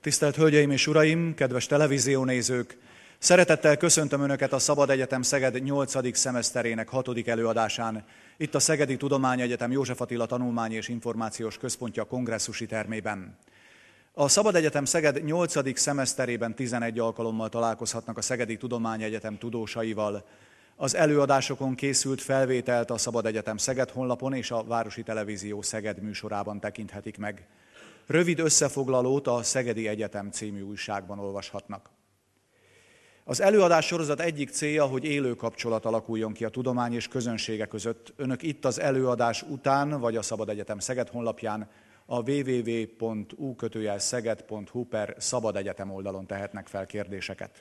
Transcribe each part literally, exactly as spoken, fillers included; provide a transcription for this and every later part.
Tisztelt Hölgyeim és Uraim, kedves televíziónézők! Szeretettel köszöntöm Önöket a Szabad Egyetem Szeged nyolcadik szemeszterének hatodik előadásán, itt a Szegedi Tudományegyetem József Attila Tanulmányi és Információs Központja kongresszusi termében. A Szabad Egyetem Szeged nyolcadik szemeszterében tizenegy alkalommal találkozhatnak a Szegedi Tudományegyetem tudósaival. Az előadásokon készült felvételt a Szabad Egyetem Szeged honlapon és a Városi Televízió Szeged műsorában tekinthetik meg. Rövid összefoglalót a Szegedi Egyetem című újságban olvashatnak. Az előadás sorozat egyik célja, hogy élő kapcsolat alakuljon ki a tudomány és közönsége között. Önök itt az előadás után, vagy a Szabad Egyetem Szeged honlapján, a double-u double-u double-u pont u kötőjel szeged pont hu per Szabad Egyetem oldalon tehetnek fel kérdéseket.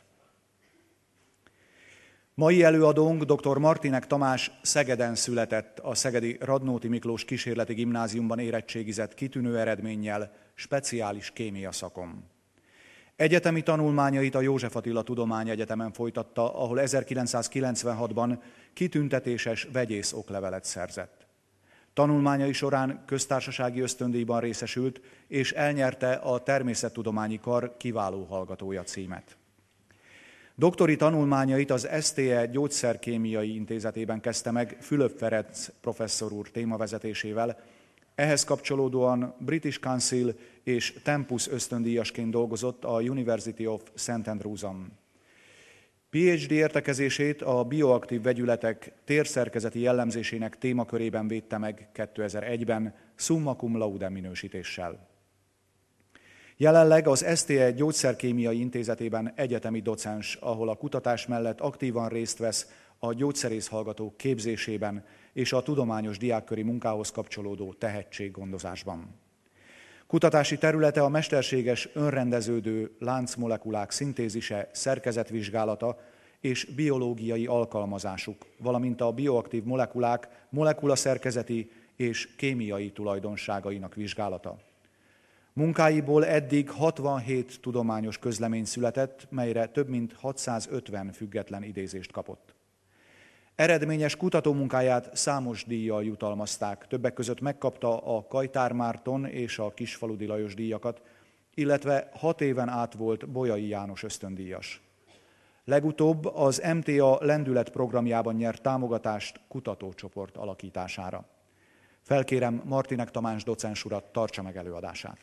Mai előadónk dr. Martinek Tamás Szegeden született, a szegedi Radnóti Miklós Kísérleti Gimnáziumban érettségizett kitűnő eredménnyel, speciális kémia szakon. Egyetemi tanulmányait a József Attila Tudományegyetemen folytatta, ahol ezerkilencszázkilencvenhatban kitüntetéses vegyész oklevelet szerzett. Tanulmányai során köztársasági ösztöndíjban részesült, és elnyerte a Természettudományi Kar kiváló hallgatója címet. Doktori tanulmányait az es té e Gyógyszerkémiai Intézetében kezdte meg Fülöp Ferenc professzor úr témavezetésével, ehhez kapcsolódóan British Council és Tempus ösztöndíjasként dolgozott a University of Saint Andrews-on. pé há dé értekezését a bioaktív vegyületek térszerkezeti jellemzésének témakörében védte meg kétezer-egyben summa cum laude minősítéssel. Jelenleg az es té e Gyógyszerkémiai Intézetében egyetemi docens, ahol a kutatás mellett aktívan részt vesz a gyógyszerészhallgatók képzésében és a tudományos diákköri munkához kapcsolódó tehetséggondozásban. Kutatási területe a mesterséges önrendeződő láncmolekulák szintézise, szerkezetvizsgálata és biológiai alkalmazásuk, valamint a bioaktív molekulák molekulaszerkezeti és kémiai tulajdonságainak vizsgálata. Munkáiból eddig hatvanhét tudományos közlemény született, melyre több mint hatszázötven független idézést kapott. Eredményes kutatómunkáját számos díjjal jutalmazták, többek között megkapta a Kajtár Márton és a Kisfaludy Lajos díjakat, illetve hat éven át volt Bolyai János ösztöndíjas. Legutóbb az em té á Lendület programjában nyert támogatást kutatócsoport alakítására. Felkérem Martinek Tamás docens urat, tartsa meg előadását.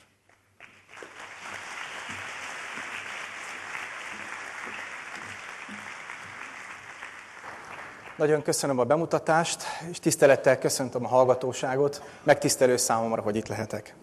Nagyon köszönöm a bemutatást, és tisztelettel köszöntöm a hallgatóságot, megtisztelő számomra, hogy itt lehetek.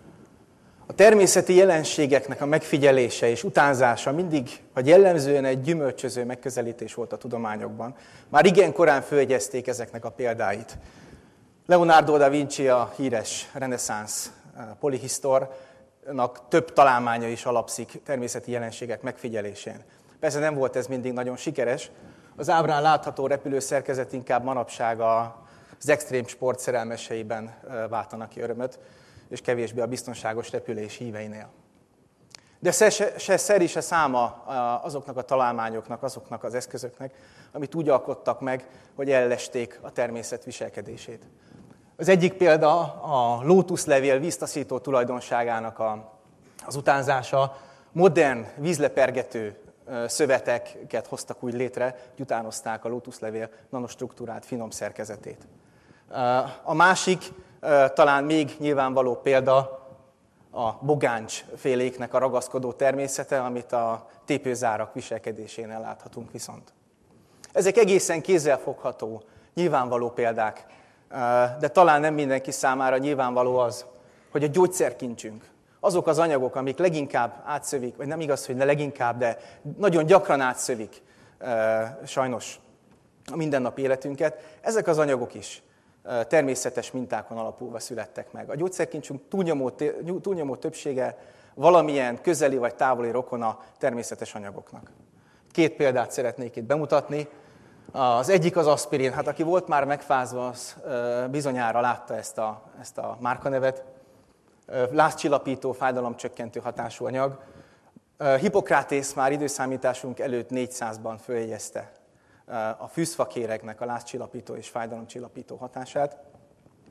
A természeti jelenségeknek a megfigyelése és utánzása mindig, vagy jellemzően egy gyümölcsöző megközelítés volt a tudományokban. Már igen korán fölegyezték ezeknek a példáit. Leonardo da Vinci, a híres reneszánsz polihisztornak több találmánya is alapszik természeti jelenségek megfigyelésén. Persze nem volt ez mindig nagyon sikeres. Az ábrán látható repülőszerkezet inkább manapság az extrém sport szerelmeseiben váltanak ki örömöt, és kevésbé a biztonságos repülés híveinél. De se, se, se szeri, se száma azoknak a találmányoknak, azoknak az eszközöknek, amit úgy alkottak meg, hogy ellesték a természet viselkedését. Az egyik példa a lótuszlevél víztaszító tulajdonságának a, az utánzása. Modern vízlepergető szöveteket hoztak úgy létre, hogy utánozták a lótuszlevél nanostruktúrát, finom szerkezetét. A másik, talán még nyilvánvaló példa a bogáncsféléknek a ragaszkodó természete, amit a tépőzárak viselkedésénél láthatunk viszont. Ezek egészen kézzelfogható, nyilvánvaló példák, de talán nem mindenki számára nyilvánvaló az, hogy a gyógyszerkincsünk, azok az anyagok, amik leginkább átszövik, vagy nem igaz, hogy ne leginkább, de nagyon gyakran átszövik sajnos a mindennapi életünket, ezek az anyagok is természetes mintákon alapulva születtek meg. A gyógyszerkincsünk túlnyomó, túlnyomó többsége valamilyen közeli vagy távoli rokona természetes anyagoknak. Két példát szeretnék itt bemutatni. Az egyik az aspirin. Hát aki volt már megfázva, az bizonyára látta ezt a, ezt a márkanevet. Lázcsillapító, fájdalomcsökkentő hatású anyag. Hippokratész már időszámításunk előtt négyszázban följegyezte a fűzfakéregnek a lázcsillapító és fájdalomcsillapító hatását.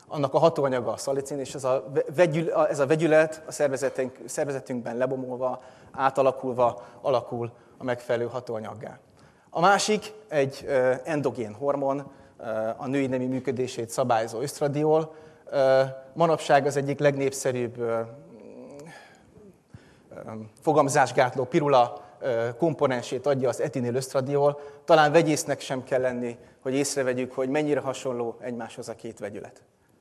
Annak a hatóanyaga a szalicin, és ez a, vegyül, ez a vegyület a szervezetünk, szervezetünkben lebomolva, átalakulva alakul a megfelelő hatóanyaggá. A másik egy endogén hormon, a női nemi működését szabályozó ösztradiol. Manapság az egyik legnépszerűbb fogamzásgátló pirula komponensét adja az etinilösztradiol. Talán vegyésznek sem kell lenni, hogy észrevegyük, hogy mennyire hasonló egymáshoz a két vegyület.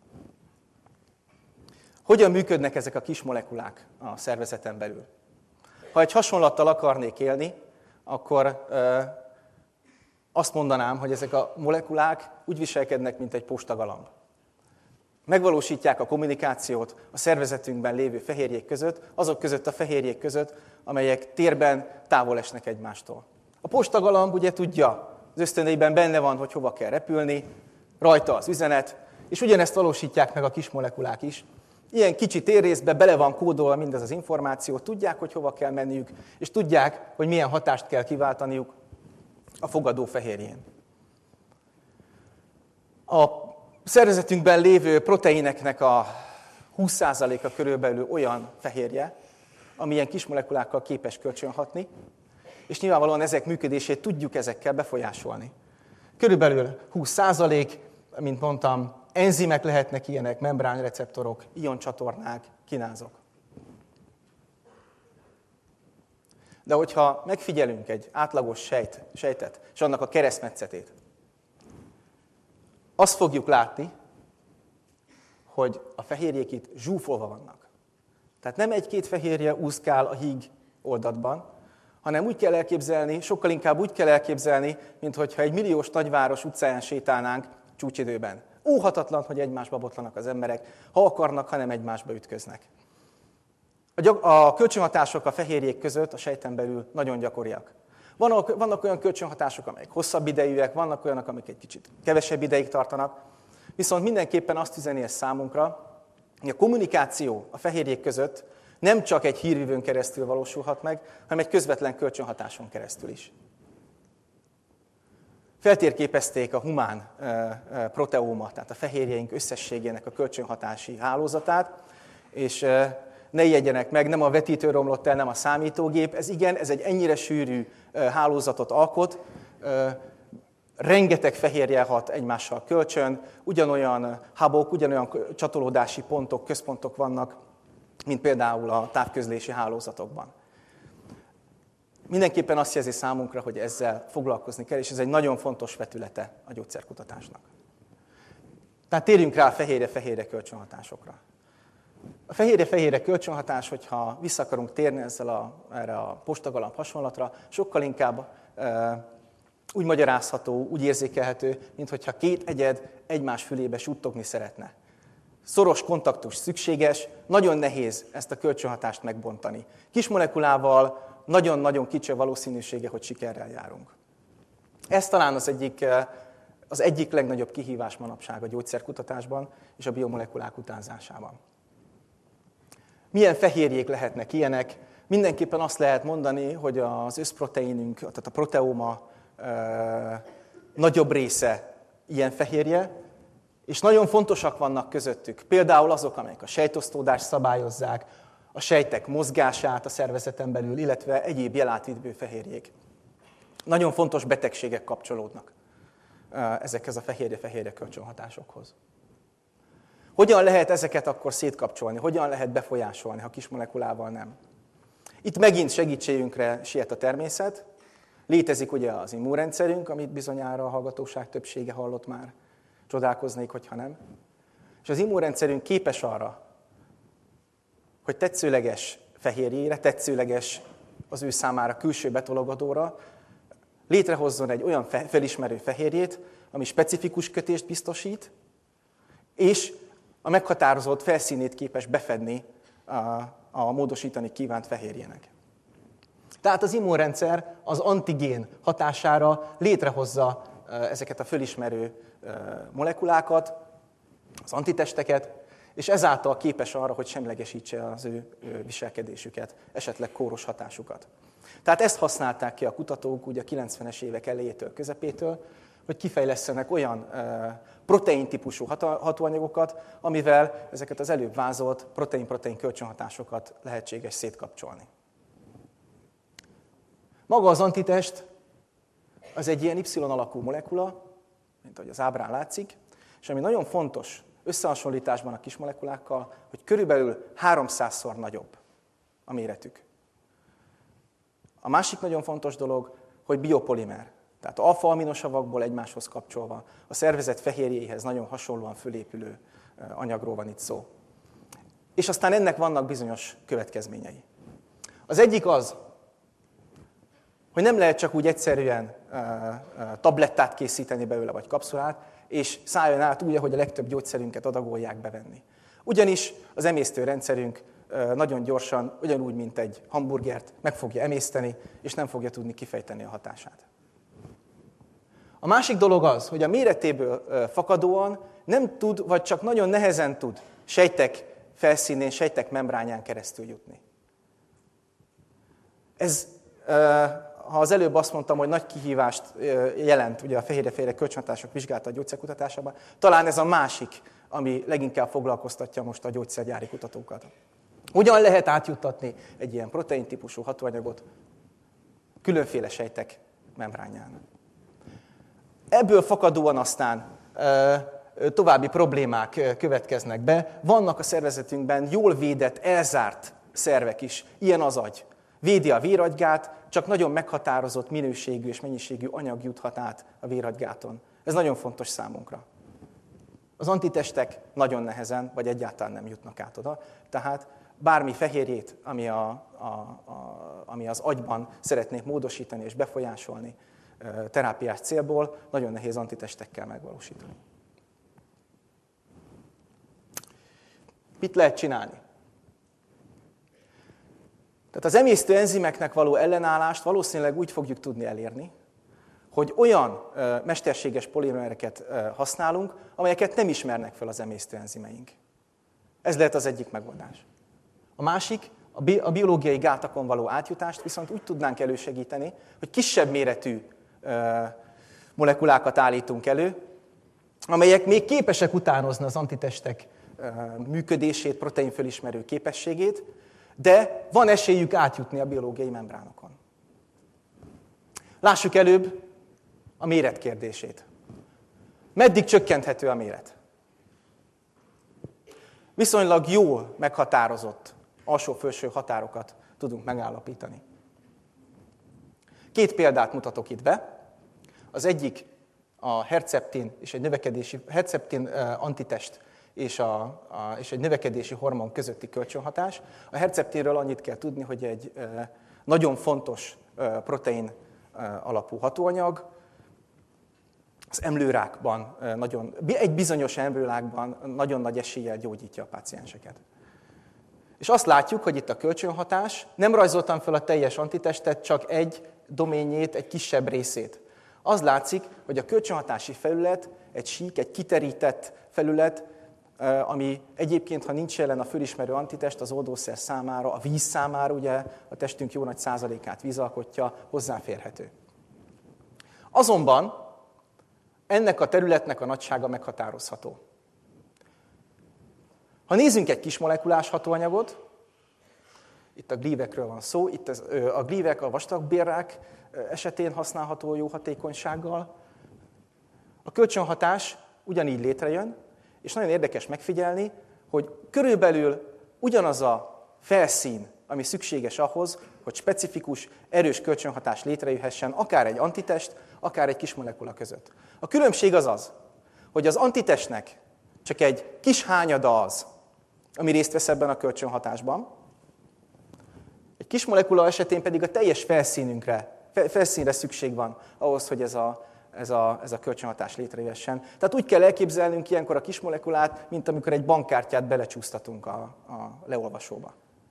Hogyan működnek ezek a kis molekulák a szervezeten belül? Ha egy hasonlattal akarnék élni, akkor azt mondanám, hogy ezek a molekulák úgy viselkednek, mint egy postagalamb. Megvalósítják a kommunikációt a szervezetünkben lévő fehérjék között, azok között a fehérjék között, amelyek térben távol esnek egymástól. A postagalamb ugye tudja, az ösztöneiben benne van, hogy hova kell repülni, rajta az üzenet, és ugyanezt valósítják meg a kis molekulák is. Ilyen kicsi térrészbe bele van kódolva mindez az információ, tudják, hogy hova kell menniük, és tudják, hogy milyen hatást kell kiváltaniuk a fogadó fehérjén. A szervezetünkben lévő proteineknek a húsz százaléka körülbelül olyan fehérje, ami ilyen kis molekulákkal képes kölcsönhatni, és nyilvánvalóan ezek működését tudjuk ezekkel befolyásolni. Körülbelül húsz százalék, mint mondtam, enzimek lehetnek ilyenek, membránreceptorok, ioncsatornák, kinázok. De hogyha megfigyelünk egy átlagos sejt, sejtet, és annak a keresztmetszetét, azt fogjuk látni, hogy a fehérjék itt zsúfolva vannak. Tehát nem egy-két fehérje úszkál a híg oldatban, hanem úgy kell elképzelni, sokkal inkább úgy kell elképzelni, mintha egy milliós nagyváros utcáján sétálnánk csúcsidőben. Óhatatlan, hogy egymásba botlanak az emberek, ha akarnak, hanem egymásba ütköznek. A, gyak- a kölcsönhatások a fehérjék között a sejten belül nagyon gyakoriak. Vannak, vannak olyan kölcsönhatások, amelyek hosszabb idejűek, vannak olyanok, amik egy kicsit kevesebb ideig tartanak, viszont mindenképpen azt üzeni ez számunkra, hogy a kommunikáció a fehérjék között nem csak egy hírvívőn keresztül valósulhat meg, hanem egy közvetlen kölcsönhatáson keresztül is. Feltérképezték a humán proteóma, tehát a fehérjeink összességének a kölcsönhatási hálózatát, és ne ijedjenek meg, nem a vetítő romlott el, nem a számítógép. Ez igen, ez egy ennyire sűrű hálózatot alkot, rengeteg fehérje hat egymással kölcsön, ugyanolyan hubok, ugyanolyan csatolódási pontok, központok vannak, mint például a távközlési hálózatokban. Mindenképpen azt jelzi számunkra, hogy ezzel foglalkozni kell, és ez egy nagyon fontos vetülete a gyógyszerkutatásnak. Tehát térjünk rá a fehérje-fehérje kölcsönhatásokra. A fehérje-fehérje kölcsönhatás, hogyha vissza akarunk térni ezzel a, erre a postagalamb hasonlatra, sokkal inkább e, úgy magyarázható, úgy érzékelhető, mint hogyha két egyed egymás fülébe suttogni szeretne. Szoros kontaktus szükséges, nagyon nehéz ezt a kölcsönhatást megbontani. Kis molekulával nagyon-nagyon kicsi a valószínűsége, hogy sikerrel járunk. Ez talán az egyik, az egyik legnagyobb kihívás manapság a gyógyszerkutatásban és a biomolekulák utánzásában. Milyen fehérjék lehetnek ilyenek? Mindenképpen azt lehet mondani, hogy az összproteinünk, tehát a proteóma e, nagyobb része ilyen fehérje, és nagyon fontosak vannak közöttük. Például azok, amelyek a sejtosztódást szabályozzák, a sejtek mozgását a szervezeten belül, illetve egyéb jelátvívő fehérjék. Nagyon fontos betegségek kapcsolódnak ezekhez a fehérje-fehérje kölcsönhatásokhoz. Hogyan lehet ezeket akkor szétkapcsolni? Hogyan lehet befolyásolni, ha kis molekulával nem? Itt megint segítségünkre siet a természet. Létezik ugye az immunrendszerünk, amit bizonyára a hallgatóság többsége hallott már. Csodálkoznék, hogyha nem. És az immunrendszerünk képes arra, hogy tetszőleges fehérjére, tetszőleges az ő számára külső betologadóra létrehozzon egy olyan felismerő fehérjét, ami specifikus kötést biztosít, és a meghatározott felszínét képes befedni a, a módosítani kívánt fehérjének. Tehát az immunrendszer az antigén hatására létrehozza ezeket a fölismerő molekulákat, az antitesteket, és ezáltal képes arra, hogy semlegesítse az ő viselkedésüket, esetleg kóros hatásukat. Tehát ezt használták ki a kutatók ugye a kilencvenes évek elejétől, közepétől, hogy kifejlesztenek olyan protein-típusú hatóanyagokat, amivel ezeket az előbb vázolt protein-protein kölcsönhatásokat lehetséges szétkapcsolni. Maga az antitest az egy ilyen Y-alakú molekula, mint ahogy az ábrán látszik, és ami nagyon fontos összehasonlításban a kis molekulákkal, hogy körülbelül háromszázszor nagyobb a méretük. A másik nagyon fontos dolog, hogy biopolimer, tehát alfa-aminosavakból egymáshoz kapcsolva, a szervezet fehérjéhez nagyon hasonlóan fölépülő anyagról van itt szó. És aztán ennek vannak bizonyos következményei. Az egyik az, hogy nem lehet csak úgy egyszerűen tablettát készíteni belőle, vagy kapszulát, és szálljon át úgy, ahogy a legtöbb gyógyszerünket adagolják bevenni. Ugyanis az emésztőrendszerünk nagyon gyorsan, ugyanúgy, mint egy hamburgert, meg fogja emészteni, és nem fogja tudni kifejteni a hatását. A másik dolog az, hogy a méretéből fakadóan nem tud, vagy csak nagyon nehezen tud sejtek felszínén, sejtek membrányán keresztül jutni. Ez, ha az előbb azt mondtam, hogy nagy kihívást jelent ugye a fehérje-fehérje kölcsönhatások vizsgálata a gyógyszerkutatásában, talán ez a másik, ami leginkább foglalkoztatja most a gyógyszergyári kutatókat. Hogyan lehet átjuttatni egy ilyen protein-típusú hatóanyagot különféle sejtek membrányán? Ebből fakadóan aztán további problémák következnek be. Vannak a szervezetünkben jól védett, elzárt szervek is, ilyen az agy. Védi a véragygát, csak nagyon meghatározott minőségű és mennyiségű anyag juthat át a vérhagygáton. Ez nagyon fontos számunkra. Az antitestek nagyon nehezen, vagy egyáltalán nem jutnak át oda, tehát bármi fehérjét, ami, a, a, a, ami az agyban szeretnék módosítani és befolyásolni terápiás célból, nagyon nehéz antitestekkel megvalósítani. Mit lehet csinálni? Tehát az emésztő enzimeknek való ellenállást valószínűleg úgy fogjuk tudni elérni, hogy olyan mesterséges polimereket használunk, amelyeket nem ismernek fel az emésztő enzimeink. Ez lehet az egyik megoldás. A másik, a biológiai gátakon való átjutást viszont úgy tudnánk elősegíteni, hogy kisebb méretű molekulákat állítunk elő, amelyek még képesek utánozni az antitestek működését, proteinfölismerő képességét, de van esélyük átjutni a biológiai membránokon. Lássuk előbb a méret kérdését. Meddig csökkenthető a méret? Viszonylag jól meghatározott alsó-felső határokat tudunk megállapítani. Két példát mutatok itt be. Az egyik a herceptin és egy növekedési herceptin antitest és, a, a, és egy növekedési hormon közötti kölcsönhatás. A herceptinről annyit kell tudni, hogy egy nagyon fontos protein alapú hatóanyag. Az emlőrákban, nagyon, egy bizonyos emlőrákban nagyon nagy eséllyel gyógyítja a pácienseket. És azt látjuk, hogy itt a kölcsönhatás, nem rajzoltam fel a teljes antitestet, csak egy doménjét, egy kisebb részét. Az látszik, hogy a kölcsönhatási felület egy sík, egy kiterített felület, ami egyébként, ha nincs jelen a fölismerő antitest, az oldószer számára, a víz számára, ugye a testünk jó nagy százalékát víz alkotja, hozzáférhető. Azonban ennek a területnek a nagysága meghatározható. Ha nézzünk egy kis molekulás hatóanyagot, itt a glívekről van szó, itt az, a glívek a vastagbélrák esetén használható jó hatékonysággal. A kölcsönhatás ugyanígy létrejön, és nagyon érdekes megfigyelni, hogy körülbelül ugyanaz a felszín, ami szükséges ahhoz, hogy specifikus, erős kölcsönhatás létrejöhessen, akár egy antitest, akár egy kis molekula között. A különbség az az, hogy az antitestnek csak egy kis hányada az, ami részt vesz ebben a kölcsönhatásban, egy kis molekula esetén pedig a teljes felszínünkre, felszínre szükség van ahhoz, hogy ez a, ez a, ez a kölcsönhatás létrejöhessen. Tehát úgy kell elképzelnünk ilyenkor a kis molekulát, mint amikor egy bankkártyát belecsúsztatunk a, a leolvasóba.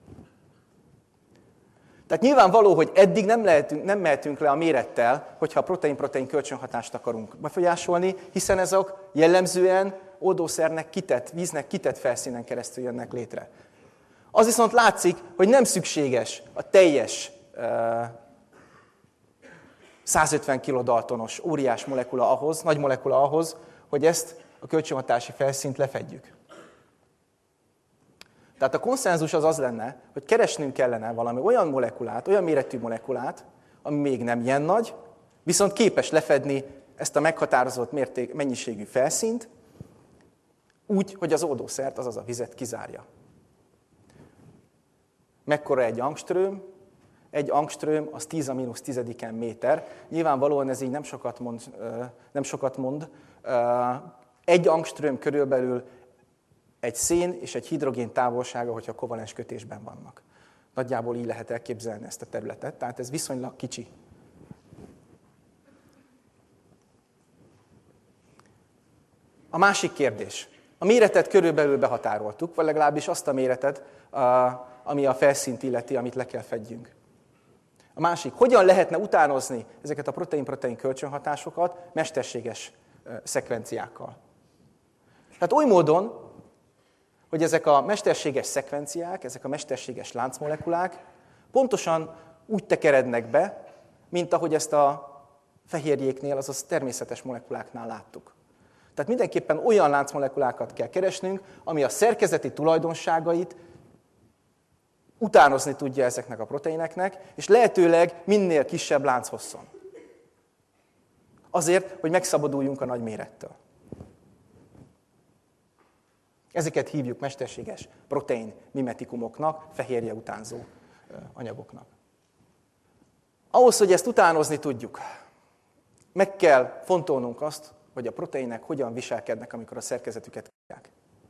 Tehát nyilvánvaló, hogy eddig nem, lehetünk, nem mehetünk le a mérettel, hogyha a protein-protein kölcsönhatást akarunk befolyásolni, hiszen ezek jellemzően oldószernek kitett, víznek kitett felszínen keresztül jönnek létre. Az viszont látszik, hogy nem szükséges a teljes uh, százötven kilodaltonos óriás molekula ahhoz, nagy molekula ahhoz, hogy ezt a kölcsönhatási felszínt lefedjük. Tehát a konszenzus az az lenne, hogy keresnünk kellene valami olyan molekulát, olyan méretű molekulát, ami még nem ilyen nagy, viszont képes lefedni ezt a meghatározott mérték, mennyiségű felszínt, úgy, hogy az oldószert, azaz a vizet kizárja. Mekkora egy angström? Egy angström az tíz a mínusz tizediken méter. Nyilvánvalóan ez így nem sokat mond. Nem sokat mond. Egy angström körülbelül egy szén és egy hidrogén távolsága, hogyha kovalens kötésben vannak. Nagyjából így lehet elképzelni ezt a területet, tehát ez viszonylag kicsi. A másik kérdés. A méretet körülbelül behatároltuk, vagy legalábbis azt a méretet, ami a felszínt illeti, amit le kell fedjünk. A másik, hogyan lehetne utánozni ezeket a protein-protein kölcsönhatásokat mesterséges szekvenciákkal. Tehát oly módon, hogy ezek a mesterséges szekvenciák, ezek a mesterséges láncmolekulák pontosan úgy tekerednek be, mint ahogy ezt a fehérjéknél, azaz természetes molekuláknál láttuk. Tehát mindenképpen olyan láncmolekulákat kell keresnünk, ami a szerkezeti tulajdonságait utánozni tudja ezeknek a proteineknek, és lehetőleg minél kisebb lánchosszon. Azért, hogy megszabaduljunk a nagy mérettől. Ezeket hívjuk mesterséges protein mimetikumoknak, fehérje utánzó anyagoknak. Ahhoz, hogy ezt utánozni tudjuk, meg kell fontolnunk azt, hogy a proteinek hogyan viselkednek, amikor a szerkezetüket kívják.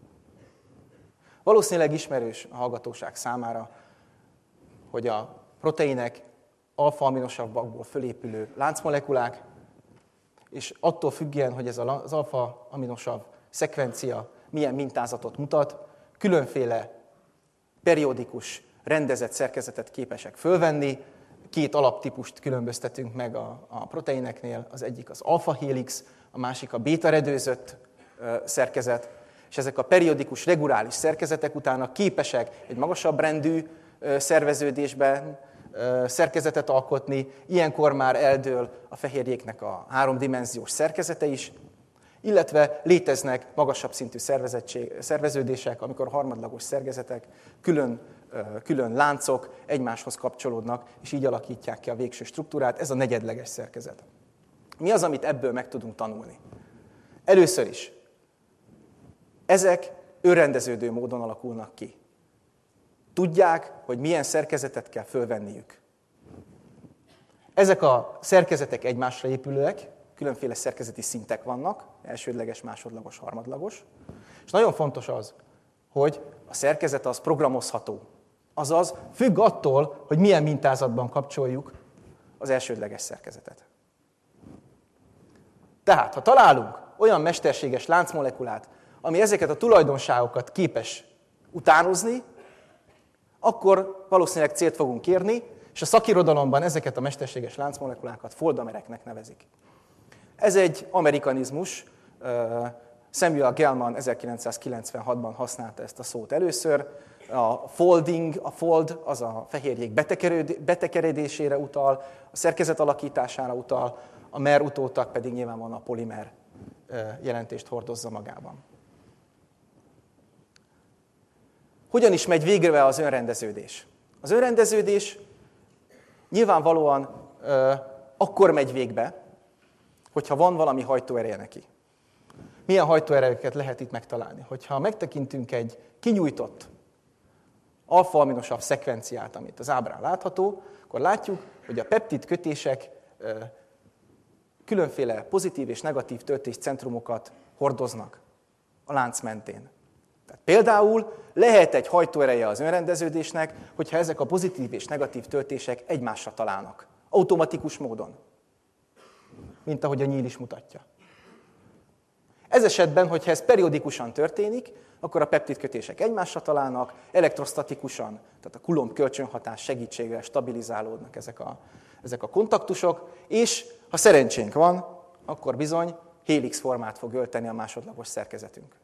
Valószínűleg ismerős a hallgatóság számára, hogy a proteinek alfa-aminosavakból fölépülő láncmolekulák, és attól függően, hogy ez az alfa-aminosav szekvencia milyen mintázatot mutat, különféle periódikus, rendezett szerkezetet képesek fölvenni. Két alaptípust különböztetünk meg a, a proteineknél, az egyik az alfa-hélix, a másik a béta-redőzött szerkezet, és ezek a periódikus, reguláris szerkezetek utána képesek egy magasabb rendű szerveződésben szerkezetet alkotni, ilyenkor már eldől a fehérjéknek a háromdimenziós szerkezete is, illetve léteznek magasabb szintű szerveződések, amikor harmadlagos szerkezetek, külön, külön láncok egymáshoz kapcsolódnak, és így alakítják ki a végső struktúrát. Ez a negyedleges szerkezet. Mi az, amit ebből meg tudunk tanulni? Először is, ezek önrendeződő módon alakulnak ki. Tudják, hogy milyen szerkezetet kell fölvenniük. Ezek a szerkezetek egymásra épülőek, különféle szerkezeti szintek vannak, elsődleges, másodlagos, harmadlagos. És nagyon fontos az, hogy a szerkezet az programozható. Azaz függ attól, hogy milyen mintázatban kapcsoljuk az elsődleges szerkezetet. Tehát, ha találunk olyan mesterséges láncmolekulát, ami ezeket a tulajdonságokat képes utánozni, akkor valószínűleg célt fogunk érni, és a szakirodalomban ezeket a mesterséges láncmolekulákat foldamereknek nevezik. Ez egy amerikanizmus, Samuel Gell-Mann ezerkilencszázkilencvenhatban használta ezt a szót először. A folding, a fold az a fehérjék betekeredésére utal, a szerkezet alakítására utal, a mer utótag pedig nyilvánvalóan a polimer jelentést hordozza magában. Hogyan is megy végre az önrendeződés? Az önrendeződés nyilvánvalóan ö, akkor megy végbe, hogyha van valami hajtóereje neki. Milyen hajtóerejüket lehet itt megtalálni? Hogyha megtekintünk egy kinyújtott alfa-aminosav szekvenciát, amit az ábrán látható, akkor látjuk, hogy a peptid kötések ö, különféle pozitív és negatív töltéscentrumokat hordoznak a lánc mentén. Tehát például lehet egy hajtóereje az önrendeződésnek, hogyha ezek a pozitív és negatív töltések egymásra találnak. Automatikus módon. Mint ahogy a nyíl is mutatja. Ez esetben, hogyha ez periódikusan történik, akkor a peptidkötések egymásra találnak, elektrostatikusan, tehát a Coulomb kölcsönhatás segítségével stabilizálódnak ezek a, ezek a kontaktusok, és ha szerencsénk van, akkor bizony hélix formát fog ölteni a másodlagos szerkezetünk.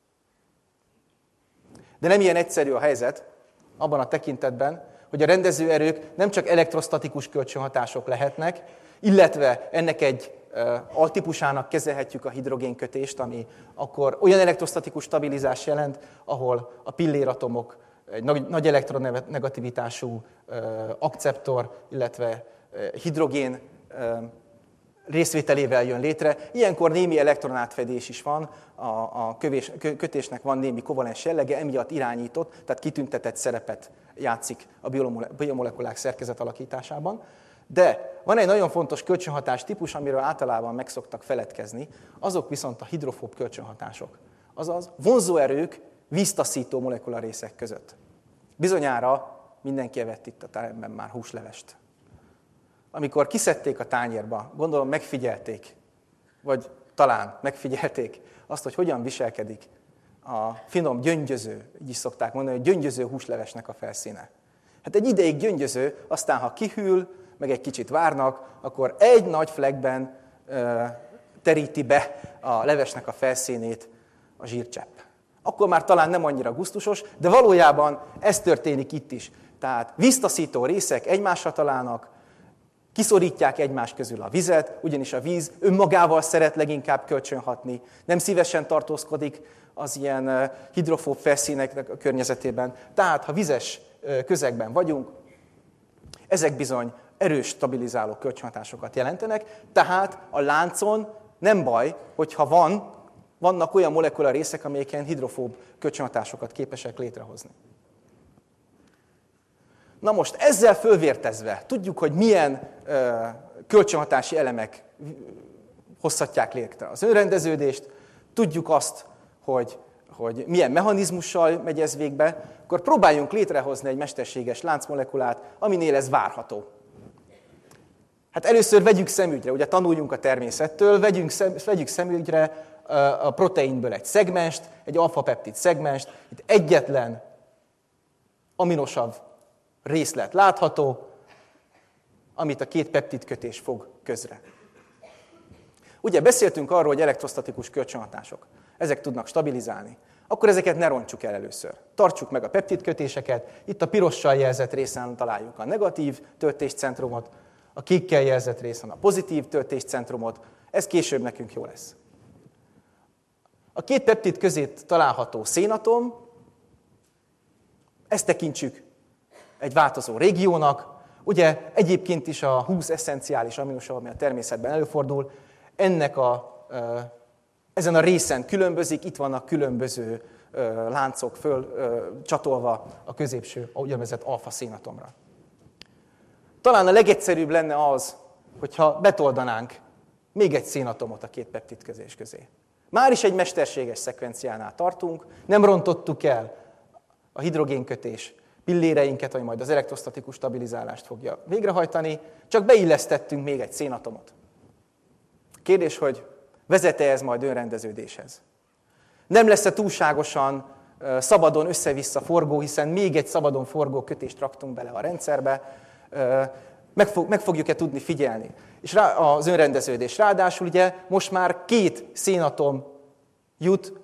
De nem ilyen egyszerű a helyzet abban a tekintetben, hogy a rendezőerők nem csak elektrostatikus kölcsönhatások lehetnek, illetve ennek egy altípusának kezelhetjük a hidrogénkötést, ami akkor olyan elektrostatikus stabilizás jelent, ahol a pillératomok egy nagy elektronegativitású akceptor, illetve hidrogén részvételével jön létre. Ilyenkor némi elektronátfedés is van, a, a kövés, kötésnek van némi kovalens jellege, emiatt irányított, tehát kitüntetett szerepet játszik a biomolekulák szerkezet alakításában. De van egy nagyon fontos kölcsönhatás típus, amiről általában meg szoktak feledkezni, azok viszont a hidrofób kölcsönhatások. Azaz vonzóerők víztaszító molekularészek között. Bizonyára mindenki evett itt a teremben már húslevest. Amikor kiszedték a tányérba, gondolom megfigyelték, vagy talán megfigyelték azt, hogy hogyan viselkedik a finom gyöngyöző, így is szokták mondani, hogy gyöngyöző húslevesnek a felszíne. Hát egy ideig gyöngyöző, aztán ha kihűl, meg egy kicsit várnak, akkor egy nagy flekkben ö, teríti be a levesnek a felszínét a zsírcsepp. Akkor már talán nem annyira gusztusos, de valójában ez történik itt is. Tehát víztaszító részek egymásra találnak, kiszorítják egymás közül a vizet, ugyanis a víz önmagával szeret leginkább kölcsönhatni, nem szívesen tartózkodik az ilyen hidrofób felszínek a környezetében. Tehát, ha vizes közegben vagyunk, ezek bizony erős stabilizáló kölcsönhatásokat jelentenek, tehát a láncon nem baj, hogyha van, vannak olyan molekularészek, amelyeken hidrofób kölcsönhatásokat képesek létrehozni. Na most ezzel fölvértezve tudjuk, hogy milyen ö, kölcsönhatási elemek hozhatják létre az önrendeződést, tudjuk azt, hogy, hogy milyen mechanizmussal megy ez végbe, akkor próbáljunk létrehozni egy mesterséges láncmolekulát, aminél ez várható. Hát először vegyük szemügyre, ugye tanuljunk a természettől, vegyünk, szem, vegyük szemügyre a proteinből egy szegmenst, egy alfa-peptid szegmenst, itt egyetlen aminosav részlet látható, amit a két peptidkötés fog közre. Ugye beszéltünk arról, hogy elektrostatikus kölcsönhatások. Ezek tudnak stabilizálni. Akkor ezeket ne rontsuk el először. Tartsuk meg a peptidkötéseket. Itt a pirossal jelzett részen találjuk a negatív töltéscentrumot, a kékkel jelzett részen a pozitív töltéscentrumot. Ez később nekünk jó lesz. A két peptid között található szénatom, ezt tekintsük egy változó régiónak. Ugye egyébként is a húsz eszenciális aminosav, ami a természetben előfordul, ennek a, ezen a részen különbözik, itt vannak különböző láncok föl csatolva a középső, úgynevezett alfa-szénatomra. Talán a legegyszerűbb lenne az, hogyha betoldanánk még egy szénatomot a két peptidközés közé. Már is egy mesterséges szekvenciánál tartunk, nem rontottuk el a hidrogénkötés pilléreinket, ami majd az elektrostatikus stabilizálást fogja végrehajtani, csak beillesztettünk még egy szénatomot. Kérdés, hogy vezet-e ez majd önrendeződéshez? Nem lesz-e túlságosan szabadon össze-vissza forgó, hiszen még egy szabadon forgó kötést raktunk bele a rendszerbe, meg, fog, meg fogjuk-e tudni figyelni? És rá, az önrendeződés ráadásul ugye most már két szénatom jut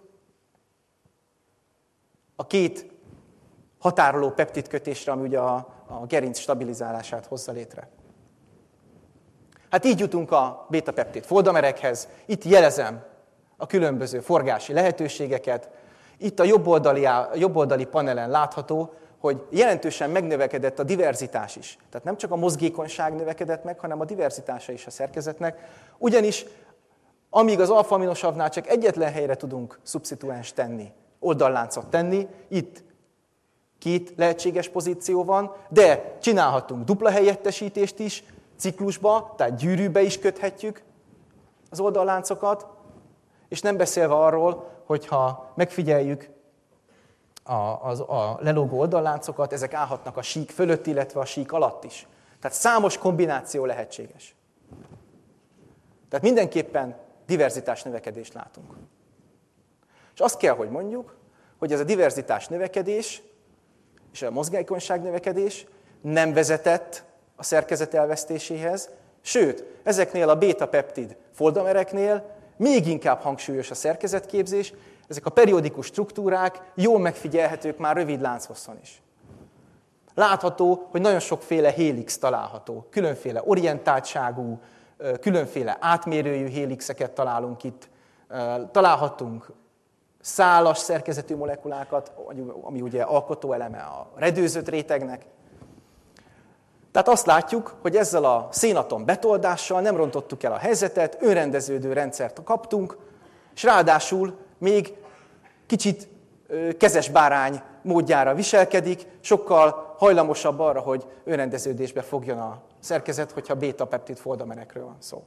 a két határoló peptidkötésre, ami ugye a, a gerinc stabilizálását hozza létre. Hát így jutunk a béta-peptid foldamerekhez, itt jelezem a különböző forgási lehetőségeket. Itt a jobboldali, a jobboldali panelen látható, hogy jelentősen megnövekedett a diverzitás is. Tehát nem csak a mozgékonyság növekedett meg, hanem a diverzitása is a szerkezetnek. Ugyanis amíg az alfa-aminosavnál csak egyetlen helyre tudunk szubszituáns tenni, oldalláncot tenni, itt két lehetséges pozíció van, de csinálhatunk dupla helyettesítést is, ciklusba, tehát gyűrűbe is köthetjük az oldalláncokat, és nem beszélve arról, hogyha megfigyeljük a, a, a lelógó oldalláncokat, ezek állhatnak a sík fölött, illetve a sík alatt is. Tehát számos kombináció lehetséges. Tehát mindenképpen diverzitás növekedést látunk. És azt kell, hogy mondjuk, hogy ez a diverzitás növekedés és a mozgékonyság növekedés nem vezetett a szerkezet elvesztéséhez, sőt, ezeknél a béta-peptid foldamereknél még inkább hangsúlyos a szerkezetképzés, ezek a periódikus struktúrák jól megfigyelhetők már rövid lánchosszon is. Látható, hogy nagyon sokféle hélix található, különféle orientáltságú, különféle átmérőjű hélixeket találunk itt, találhatunk szálas szerkezetű molekulákat, ami ugye alkotóeleme a redőzött rétegnek. Tehát azt látjuk, hogy ezzel a szénatom betoldással nem rontottuk el a helyzetet, önrendeződő rendszert kaptunk, és ráadásul még kicsit kezes bárány módjára viselkedik, sokkal hajlamosabb arra, hogy önrendeződésbe fogjon a szerkezet, hogyha béta-peptid foldamerekről van szó.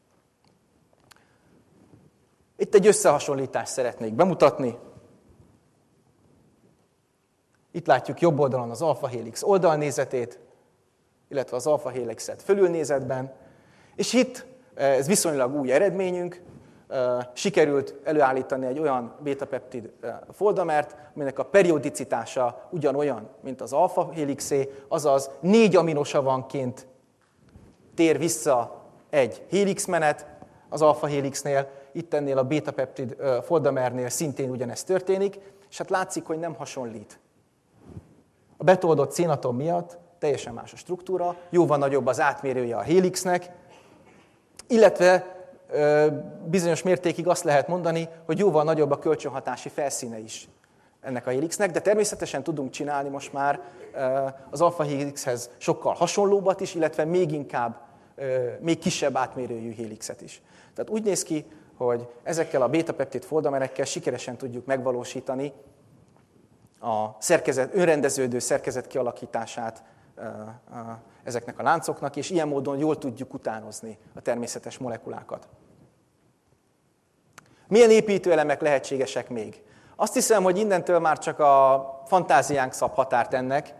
Itt egy összehasonlítást szeretnék bemutatni. Itt látjuk jobb oldalon az alfa-hélix oldalnézetét, illetve az alfa-hélixet fölülnézetben, és itt, ez viszonylag új eredményünk, sikerült előállítani egy olyan béta-peptid foldamert, aminek a periodicitása ugyanolyan, mint az alfa-hélixé, azaz négy aminosavanként tér vissza egy hélixmenet az alfa-hélixnél, itt ennél a béta-peptid foldamernél szintén ugyanezt történik, és hát látszik, hogy nem hasonlít. A betoldott szénatom miatt teljesen más a struktúra, jóval nagyobb az átmérője a hélixnek, illetve bizonyos mértékig azt lehet mondani, hogy jóval nagyobb a kölcsönhatási felszíne is ennek a hélixnek, de természetesen tudunk csinálni most már az alfa-hélixhez sokkal hasonlóbbat is, illetve még inkább, még kisebb átmérőjű hélixet is. Tehát úgy néz ki, hogy ezekkel a béta-peptid foldamerekkel sikeresen tudjuk megvalósítani a szerkezet, önrendeződő szerkezet kialakítását ezeknek a láncoknak, és ilyen módon jól tudjuk utánozni a természetes molekulákat. Milyen építőelemek lehetségesek még? Azt hiszem, hogy innentől már csak a fantáziánk szab határt ennek.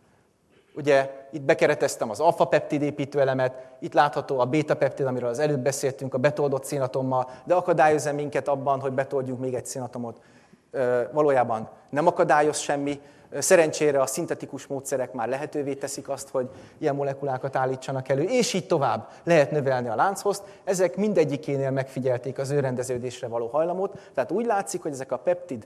Ugye itt bekereteztem az alfa-peptid építőelemet, itt látható a béta-peptid, amiről az előbb beszéltünk, a betoldott szénatommal, de akadályoz-e minket abban, hogy betoldjunk még egy szénatomot? Valójában nem akadályoz semmi. Szerencsére a szintetikus módszerek már lehetővé teszik azt, hogy ilyen molekulákat állítsanak elő, és így tovább lehet növelni a lánchozt. Ezek mindegyikénél megfigyelték az önrendeződésre való hajlamot, tehát úgy látszik, hogy ezek a peptid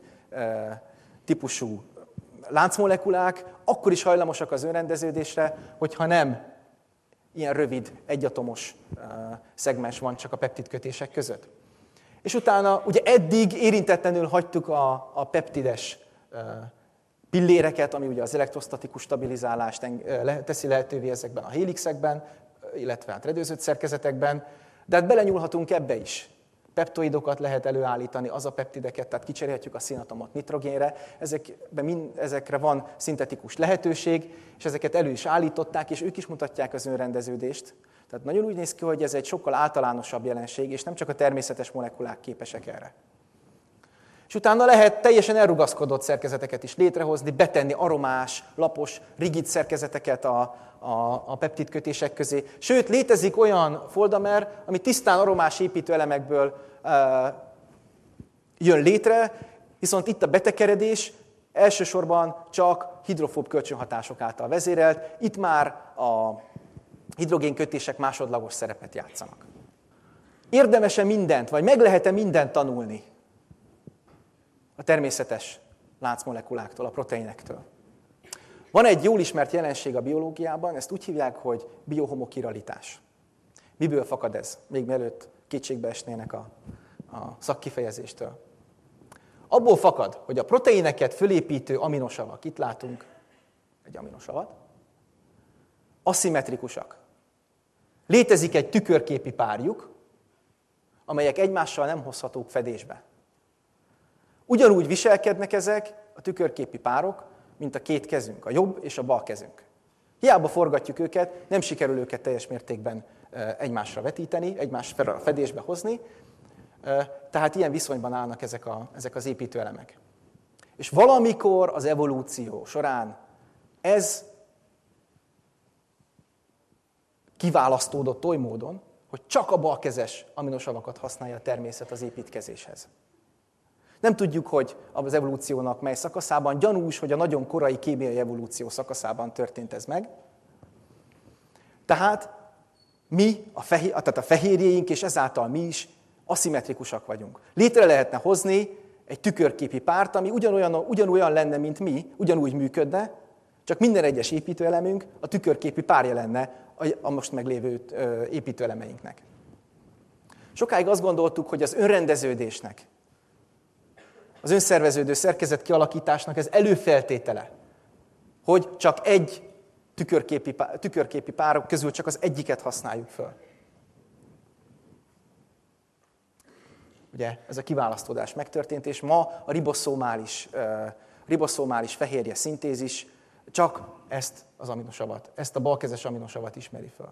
típusú láncmolekulák akkor is hajlamosak az önrendeződésre, hogyha nem ilyen rövid, egyatomos szegmens van csak a peptidkötések között. És utána ugye eddig érintetlenül hagytuk a, a peptides pilléreket, ami ugye az elektrostatikus stabilizálást teszi lehetővé ezekben a hélixekben, illetve hát redőzött szerkezetekben, de hát belenyúlhatunk ebbe is. Peptoidokat lehet előállítani, azapeptideket, tehát kicserélhetjük a szénatomot nitrogénre, ezekben mind, ezekre van szintetikus lehetőség, és ezeket elő is állították, és ők is mutatják az önrendeződést. Tehát nagyon úgy néz ki, hogy ez egy sokkal általánosabb jelenség, és nem csak a természetes molekulák képesek erre. És utána lehet teljesen elrugaszkodott szerkezeteket is létrehozni, betenni aromás, lapos, rigid szerkezeteket a, a, a peptidkötések közé. Sőt, létezik olyan foldamer, ami tisztán aromás építőelemekből uh, jön létre, viszont itt a betekeredés elsősorban csak hidrofób kölcsönhatások által vezérelt, itt már a hidrogénkötések másodlagos szerepet játszanak. Érdemes-e mindent, vagy meg lehet-e mindent tanulni a természetes láncmolekuláktól, a proteinektől? Van egy jól ismert jelenség a biológiában, ezt úgy hívják, hogy biohomokiralitás. Miből fakad ez? Még mielőtt kétségbe esnének a, a szakkifejezéstől. Abból fakad, hogy a proteineket fölépítő aminosavak, itt látunk egy aminosavat, aszimmetrikusak. Létezik egy tükörképi párjuk, amelyek egymással nem hozhatók fedésbe. Ugyanúgy viselkednek ezek a tükörképi párok, mint a két kezünk, a jobb és a bal kezünk. Hiába forgatjuk őket, nem sikerül őket teljes mértékben egymásra vetíteni, egymás fedésbe hozni, tehát ilyen viszonyban állnak ezek, a, ezek az építőelemek. És valamikor az evolúció során ez kiválasztódott oly módon, hogy csak a balkezes aminosavakat használja a természet az építkezéshez. Nem tudjuk, hogy az evolúciónak mely szakaszában, gyanús, hogy a nagyon korai kémiai evolúció szakaszában történt ez meg. Tehát mi, a, fehér, tehát a fehérjéink, és ezáltal mi is aszimmetrikusak vagyunk. Létre lehetne hozni egy tükörképi párt, ami ugyanolyan, ugyanolyan lenne, mint mi, ugyanúgy működne, csak minden egyes építőelemünk a tükörképi párja lenne a most meglévő építőelemeinknek. Sokáig azt gondoltuk, hogy az önrendeződésnek, az önszerveződő szerkezet kialakításnak ez előfeltétele, hogy csak egy tükörképi, tükörképi párok közül csak az egyiket használjuk föl. Ugye ez a kiválasztódás megtörtént, és ma a riboszómális, uh, riboszómális fehérje szintézis csak ezt az aminosavat, ezt a balkezes aminosavat ismeri föl.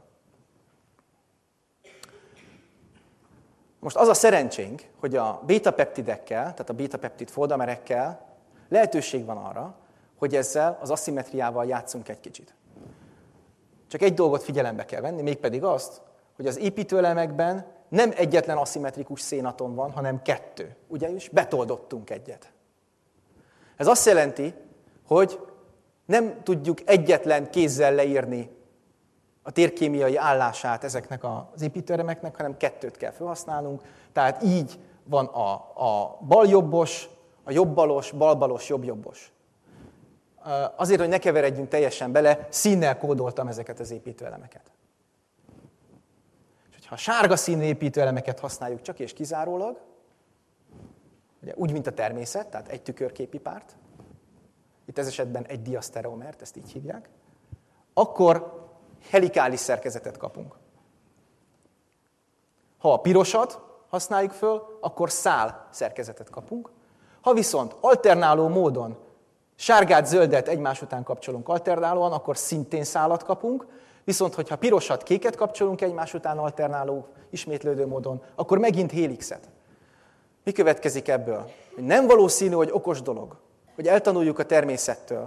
Most az a szerencsénk, hogy a bétapeptidekkel, tehát a bétapeptid foldamerekkel lehetőség van arra, hogy ezzel az aszimmetriával játszunk egy kicsit. Csak egy dolgot figyelembe kell venni, mégpedig azt, hogy az építőelemekben nem egyetlen aszimmetrikus szénatom van, hanem kettő. Ugyanis betoldottunk egyet. Ez azt jelenti, hogy nem tudjuk egyetlen kézzel leírni a térkémiai állását ezeknek az építőelemeknek, hanem kettőt kell felhasználnunk. Tehát így van a, a baljobbos, a jobbalos, balbalos, jobbjobbos. Azért, hogy ne keveredjünk teljesen bele, színnel kódoltam ezeket az építőelemeket. És ha sárga színű építőelemeket használjuk csak és kizárólag, ugye, úgy, mint a természet, tehát egy tükörképi párt, itt ez esetben egy diasztereomert, ezt így hívják, akkor helikális szerkezetet kapunk. Ha a pirosat használjuk föl, akkor szál szerkezetet kapunk. Ha viszont alternáló módon sárgát, zöldet egymás után kapcsolunk alternálóan, akkor szintén szálat kapunk, viszont hogyha pirosat, kéket kapcsolunk egymás után alternáló, ismétlődő módon, akkor megint hélixet. Mi következik ebből? Nem valószínű, hogy okos dolog, hogy eltanuljuk a természettől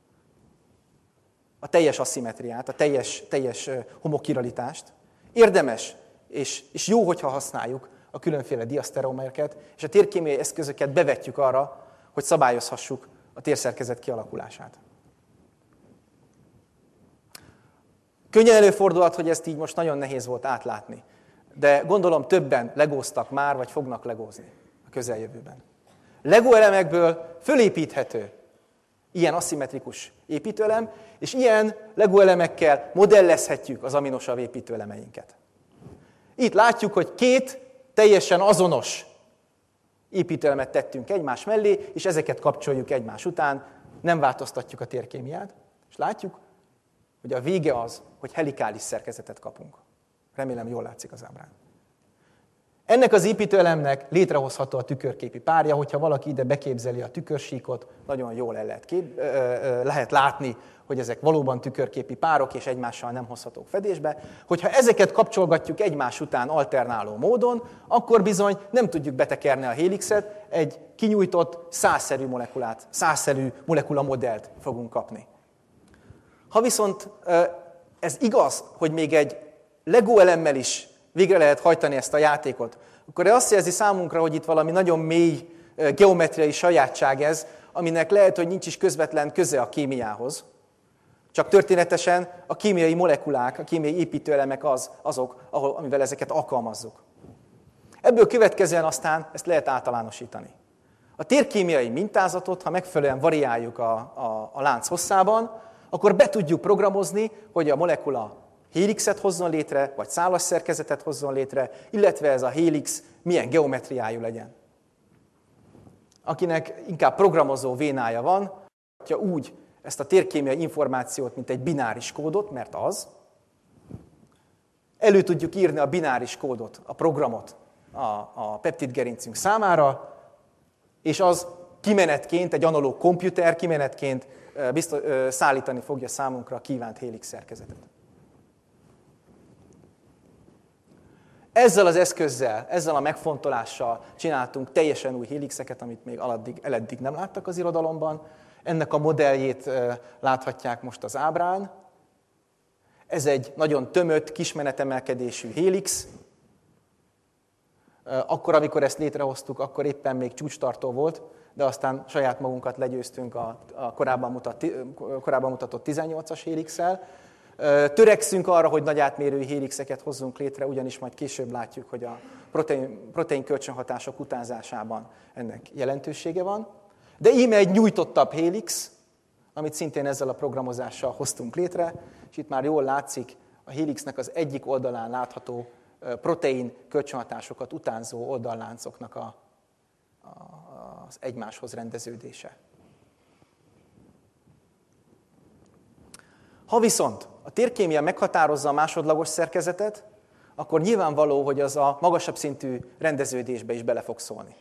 a teljes aszimmetriát, a teljes, teljes homokiralitást. Érdemes, és, és jó, hogyha használjuk a különféle diasztereomereket, és a térkémiai eszközöket bevetjük arra, hogy szabályozhassuk a térszerkezet kialakulását. Könnyen előfordulhat, hogy ezt így most nagyon nehéz volt átlátni, de gondolom többen legóztak már, vagy fognak legózni a közeljövőben. Lego elemekből fölépíthető ilyen aszimmetrikus építőelem, és ilyen Lego elemekkel modellezhetjük az aminosav építőelemeinket. Itt látjuk, hogy két teljesen azonos építőelemet tettünk egymás mellé, és ezeket kapcsoljuk egymás után, nem változtatjuk a térkémiát, és látjuk, hogy a vége az, hogy helikális szerkezetet kapunk. Remélem, jól látszik az ábrán. Ennek az építőelemnek létrehozható a tükörképi párja, hogyha valaki ide beképzeli a tükörsíkot, nagyon jól el lehet, kép, ö, ö, lehet látni, hogy ezek valóban tükörképi párok, és egymással nem hozhatók fedésbe. Hogyha ezeket kapcsolgatjuk egymás után alternáló módon, akkor bizony nem tudjuk betekerni a hélixet, egy kinyújtott százszerű molekulát, százszerű molekula modellt fogunk kapni. Ha viszont ez igaz, hogy még egy Lego elemmel is végre lehet hajtani ezt a játékot, akkor ez azt jelzi számunkra, hogy itt valami nagyon mély geometriai sajátság ez, aminek lehet, hogy nincs is közvetlen köze a kémiához. Csak történetesen a kémiai molekulák, a kémiai építőelemek az, azok, ahol, amivel ezeket alkalmazzuk. Ebből következően aztán ezt lehet általánosítani. A térkémiai mintázatot, ha megfelelően variáljuk a, a, a lánc hosszában, akkor be tudjuk programozni, hogy a molekula hélixet hozzon létre, vagy szálas szerkezetet hozzon létre, illetve ez a hélix milyen geometriájú legyen. Akinek inkább programozó vénája van, hogyha úgy ezt a térkémiai információt, mint egy bináris kódot, mert az, elő tudjuk írni a bináris kódot, a programot a, a peptidgerincünk számára, és az kimenetként, egy analóg komputer kimenetként biztos, szállítani fogja számunkra a kívánt hélix szerkezetet. Ezzel az eszközzel, ezzel a megfontolással csináltunk teljesen új hélixeket, amit még aladdig, eleddig nem láttak az irodalomban. Ennek a modelljét láthatják most az ábrán. Ez egy nagyon tömött, kismenetemelkedésű hélix. Akkor, amikor ezt létrehoztuk, akkor éppen még csúcstartó volt, de aztán saját magunkat legyőztünk a, a korábban, mutat, korábban mutatott tizennyolcas hélixsel. Törekszünk arra, hogy nagy átmérői hélixeket hozzunk létre, ugyanis majd később látjuk, hogy a protein, protein kölcsönhatások utánzásában ennek jelentősége van. De íme egy nyújtottabb hélix, amit szintén ezzel a programozással hoztunk létre, és itt már jól látszik a hélixnek az egyik oldalán látható protein kölcsönhatásokat utánzó oldalláncoknak a, a, az egymáshoz rendeződése. Ha viszont a térkémia meghatározza a másodlagos szerkezetet, akkor nyilvánvaló, hogy az a magasabb szintű rendeződésbe is bele fog szólni.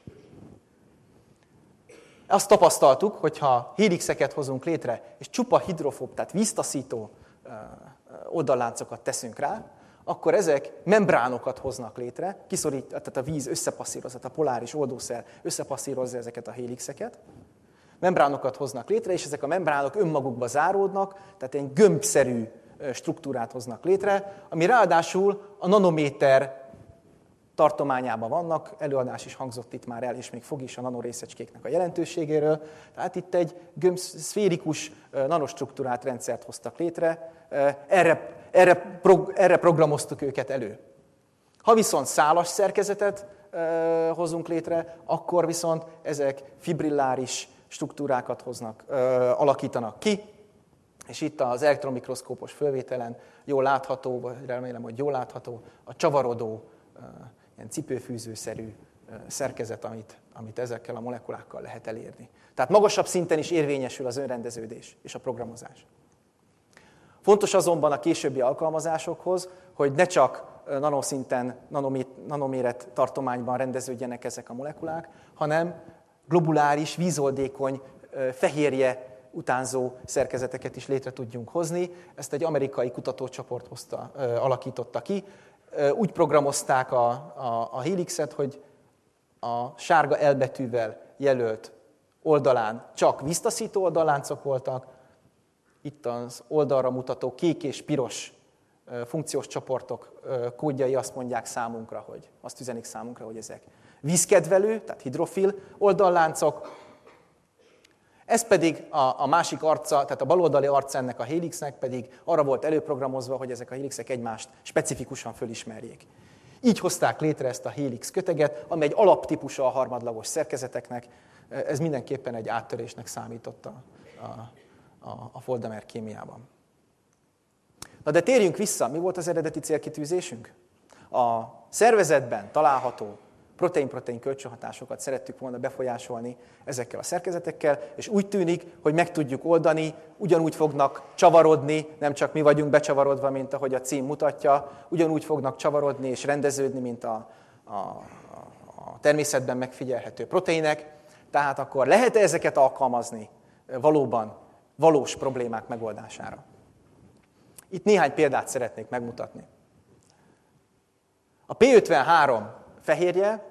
Azt tapasztaltuk, hogy ha hélixeket hozunk létre, és csupa hidrofób, tehát víztaszító oldalláncokat teszünk rá, akkor ezek membránokat hoznak létre, kiszorít, tehát a víz összepasszírozza, a poláris oldószer összepasszírozza ezeket a hélixeket, membránokat hoznak létre, és ezek a membránok önmagukba záródnak, tehát egy gömbszerű struktúrát hoznak létre, ami ráadásul a nanométer tartományában vannak, előadás is hangzott itt már el, és még fog is a nanorészecskéknek a jelentőségéről. Tehát itt egy gömb, szférikus nanostruktúrát rendszert hoztak létre, erre, erre, prog, erre programoztuk őket elő. Ha viszont szálas szerkezetet hozunk létre, akkor viszont ezek fibrilláris struktúrákat hoznak, alakítanak ki, és itt az elektronmikroszkópos fölvételen jól látható, vagy remélem, hogy jól látható, a csavarodó, ilyen cipőfűzőszerű szerkezet, amit, amit ezekkel a molekulákkal lehet elérni. Tehát magasabb szinten is érvényesül az önrendeződés és a programozás. Fontos azonban a későbbi alkalmazásokhoz, hogy ne csak nanoszinten, nanoméret tartományban rendeződjenek ezek a molekulák, hanem globuláris, vízoldékony, fehérje utánzó szerkezeteket is létre tudjunk hozni. Ezt egy amerikai kutatócsoport hozta, alakította ki. Úgy programozták a, a, a hélixet, hogy a sárga elbetűvel jelölt oldalán csak víztaszító oldalláncok voltak, itt az oldalra mutató kék és piros funkciós csoportok kódjai azt mondják számunkra, hogy azt üzenik számunkra, hogy ezek vízkedvelő, tehát hidrofil oldalláncok. Ez pedig a, a másik arca, tehát a baloldali arca ennek a hélixnek pedig arra volt előprogramozva, hogy ezek a hélixek egymást specifikusan fölismerjék. Így hozták létre ezt a hélix köteget, ami egy alaptípusa a harmadlagos szerkezeteknek. Ez mindenképpen egy áttörésnek számított a, a, a Foldamer kémiában. Na de térjünk vissza, mi volt az eredeti célkitűzésünk? A szervezetben található protein-protein kölcsönhatásokat szerettük volna befolyásolni ezekkel a szerkezetekkel, és úgy tűnik, hogy meg tudjuk oldani, ugyanúgy fognak csavarodni, nem csak mi vagyunk becsavarodva, mint ahogy a cím mutatja, ugyanúgy fognak csavarodni és rendeződni, mint a, a, a természetben megfigyelhető proteinek. Tehát akkor lehet-e ezeket alkalmazni valóban valós problémák megoldására? Itt néhány példát szeretnék megmutatni. A P ötvenhárom fehérje,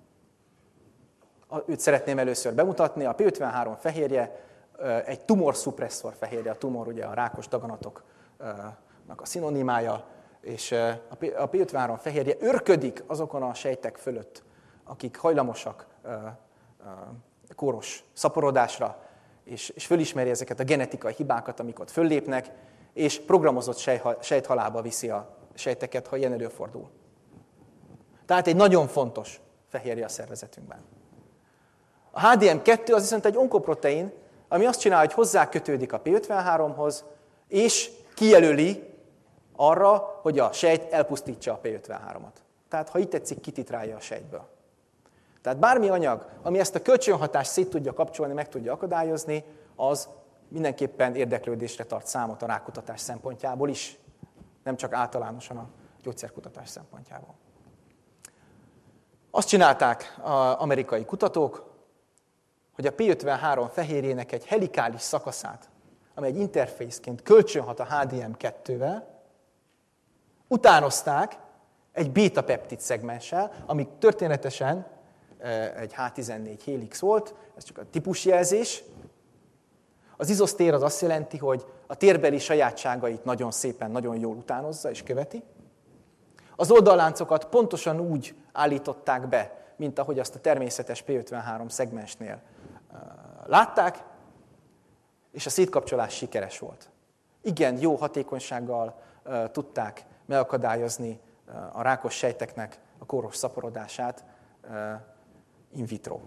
őt szeretném először bemutatni, a P ötvenhárom fehérje egy tumorszupresszor fehérje, a tumor ugye a rákos daganatoknak a szinonimája, és a P ötvenhárom fehérje őrködik azokon a sejtek fölött, akik hajlamosak kóros szaporodásra, és, és fölismeri ezeket a genetikai hibákat, amik ott föllépnek, és programozott sejthalálba viszi a sejteket, ha ilyen előfordul. Tehát egy nagyon fontos fehérje a szervezetünkben. A H D M kettő az viszont egy onkoprotein, ami azt csinálja, hogy hozzákötődik a P ötvenháromhoz, és kijelöli arra, hogy a sejt elpusztítsa a P ötvenhármat. Tehát, ha itt tetszik, kititrálja a sejtből. Tehát bármi anyag, ami ezt a kölcsönhatást szét tudja kapcsolni, meg tudja akadályozni, az mindenképpen érdeklődésre tart számot a rákkutatás szempontjából is, nem csak általánosan a gyógyszerkutatás szempontjából. Azt csinálták az amerikai kutatók, hogy a P ötvenhárom fehérjének egy helikális szakaszát, ami egy interfészként kölcsönhat a H D M kettővel, utánozták egy béta-peptid szegmenssel, ami történetesen egy H tizennégy hélix volt, ez csak a típusjelzés. Az izosztér az azt jelenti, hogy a térbeli sajátságait nagyon szépen, nagyon jól utánozza és követi. Az oldalláncokat pontosan úgy állították be, mint ahogy azt a természetes P ötvenhárom szegmensnél látták, és a szétkapcsolás sikeres volt. Igen, jó hatékonysággal tudták megakadályozni a rákos sejteknek a kóros szaporodását in vitro.